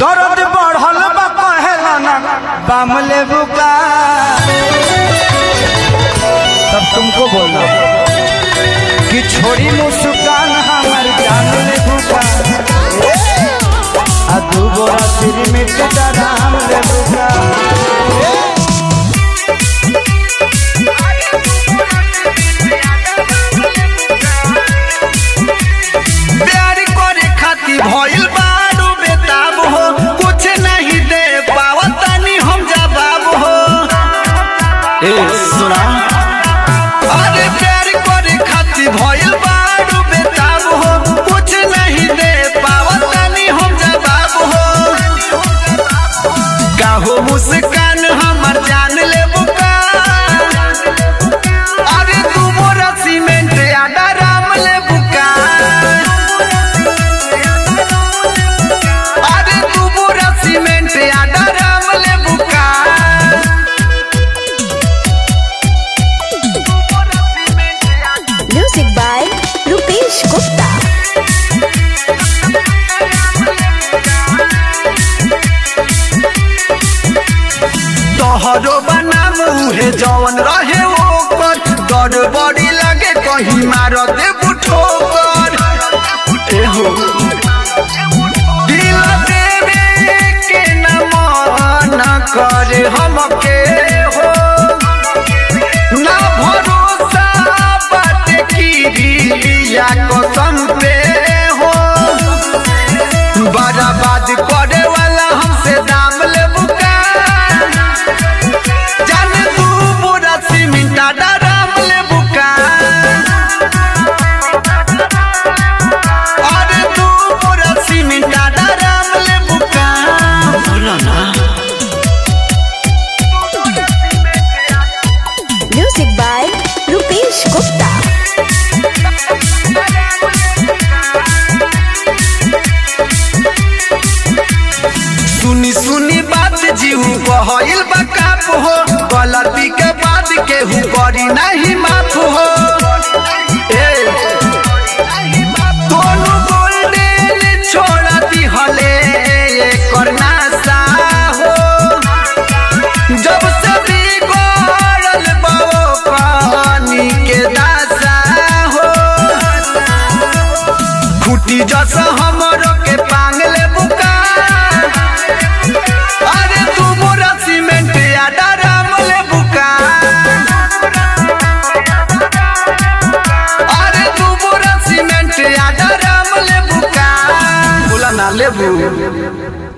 दर्द बढ़ल बा कहेला ना बाम लेबू का। तब तुमको बोलना कि छोड़ी मुस्कान हमार जान लेबू का। आ दू बोरा सिरमिट दाम लेबू का। प्यार करे खातिर भइल बारू बेताब हो, कुछ नहीं दे पावतानी हम जवाब हो। ए सुना, अरे प्यार करे खातिर भइल बारू बेताब हो, कुछ नहीं दे पावतानी हम जवाब हो। काहो मुस्कान हमर जान लेबू का। अरे तू मोरा सीमेंट या डराम लेबू का। अरे तू मोरा सीमेंट या डराम लेबू का। Music by Rupesh Gupta. तोहरो बनाम उहे जवन रहे ओकर, डर बड़ी लगे कहीं मार देबू ठोकर। एहो दिल देवे के न मन करे हमके हो, ना भरोसा बाटे की या कसम पे हो। बर्बाद करे वाला हमसे दाम लेबू का। जाने तू पूरा सीमेंट डराम लेबू का। अरे तू पूरा सीमेंट डराम लेबू का। बोलो ना। Music by Rupesh Gupta. सुनी सुनी बात जीव कहल बकाप हो, गलती के बाद केहू करी नहीं माफ हो। ए दोनों गोल्डन छोड़ा दिहले एकर नासा हो। जब से बिगड़ल बाओ पानी के दासा हो। खूटी जैसा हमरो के पांग लेबू का। अरे तू मोरा सीमेंट या डराम लेबू का। अरे तू मोरा सीमेंट या डराम लेबू का। बोला ना लेबू।